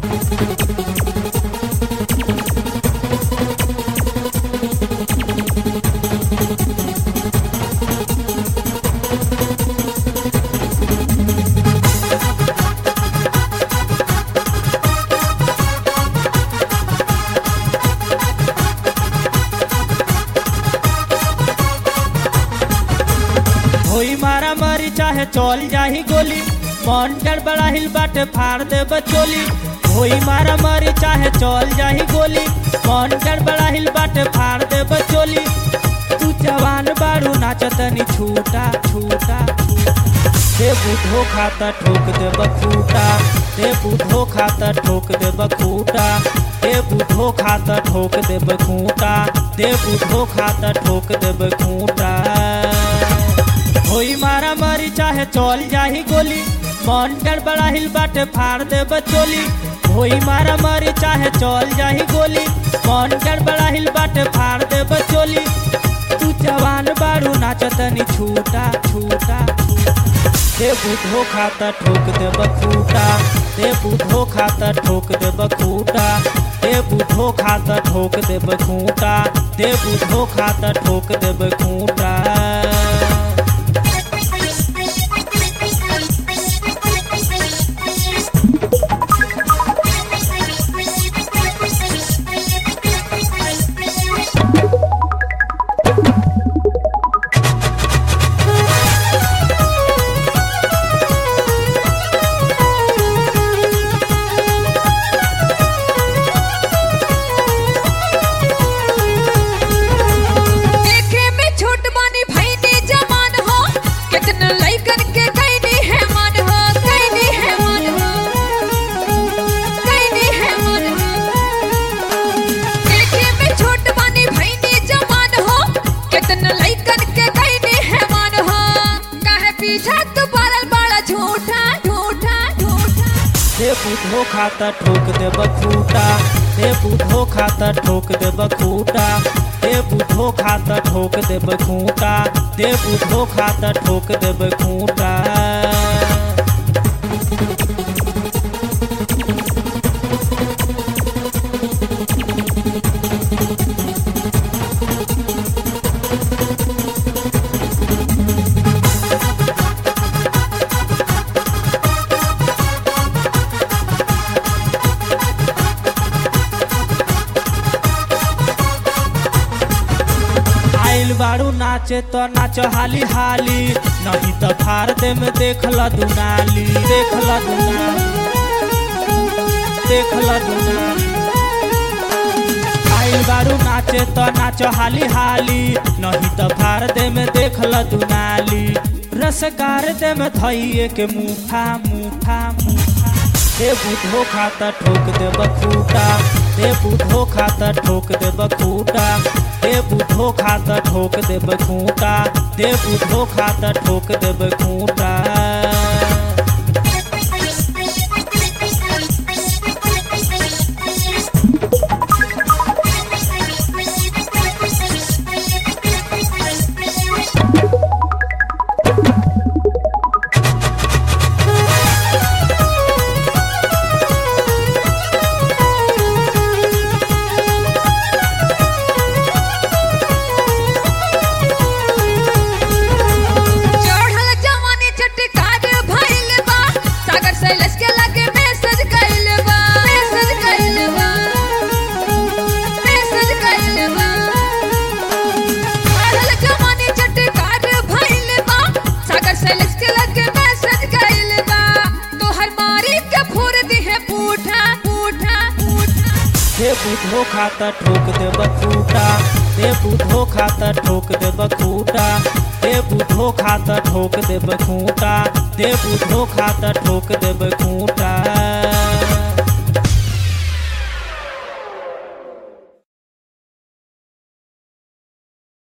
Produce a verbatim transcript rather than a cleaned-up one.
होई मारा मारी चाहे चल जाही गोली, मन गड़बड़ा हिल बाटे फाड़ दे बचोली। होई मारा मारी चाहे चल जाही गोली, मन गड़बड़ा हिल बाटे फाड़ दे बचोली। तू जवान बारू नाचतनी छूटा छूटा दे बुढ़ो खाता ठोक दे बखूटा, दे बुढ़ो खाता ठोक दे बखूटा, दे बुढ़ो खाता ठोक दे बखूटा, दे बुढ़ो खाता ठोक दे बखूटा। होई मारा मारी चाहे चल जाही गोली, मन गड़बड़ा हिल बाटे फाड़ दे बचोली। होई मारा मारी चाहे चल जाही गोली, मन गड़बड़ा हिल बाटे फाड़ दे बचोली। तू जवान बारू नाचतनी छूटा छूटा दे बुढ़ो खाता ठोक दे बखूटा, दे बुढ़ो खाता ठोक दे बखूटा, दे बुढ़ो खाता ठोक दे बखूटा, दे बुढ़ो खाता ठोक दे बखूटा। दे बुढ़ो खाता ठोक दे बखूटा, दे बुढ़ो खाता ठोक दे बखूटा, दे बुढ़ो खाता ठोक दे बखूटा, दे बुढ़ो खाता ठोक दे बखूटा। बारू नाचे तो नाचो हाली हाली, नहीं तो फाड़ दे में देखला दुनाली, देखला दुनाली, देखला दुनाली। आइल बारू नाचे तो नाचो हाली हाली, नहीं तो फाड़ दे में देखला दुनाली। रसगार दे में धइए के मुठा मुठा मुठा दे बुढ़ो खाता ठोक दे बखूटा, दे बुढ़ो खाता ठोक दे बखूटा, दे बुढ़ो खाता ठोक दे बखूटा, दे बुढ़ो खाता ठोक दे बखूटा। दे बुढ़ो खाता ठोक दे बखूटा, दे बुढ़ो खाता ठोक दे बखूटा, दे बुढ़ो खाता ठोक दे बखूटा, दे बुढ़ो खाता ठोक दे बखूटा।